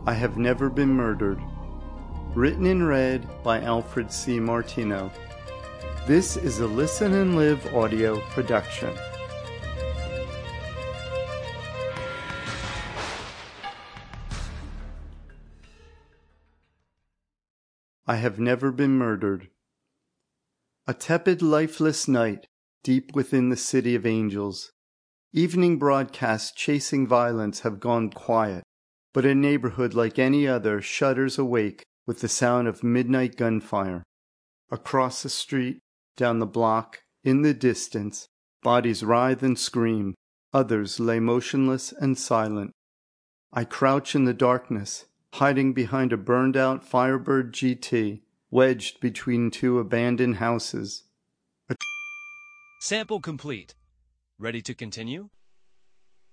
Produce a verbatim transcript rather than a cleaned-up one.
I Have Never Been Murdered. Written and read by Alfred C. Martino. This is a Listen and Live audio production. I Have Never Been Murdered. A tepid, lifeless night, deep within the city of angels. Evening broadcasts chasing violence have gone quiet, but a neighborhood like any other shudders awake with the sound of midnight gunfire. Across the street, down the block, in the distance, bodies writhe and scream, others lay motionless and silent. I crouch in the darkness, hiding behind a burned-out Firebird G T, wedged between two abandoned houses. A Sample complete. Ready to continue?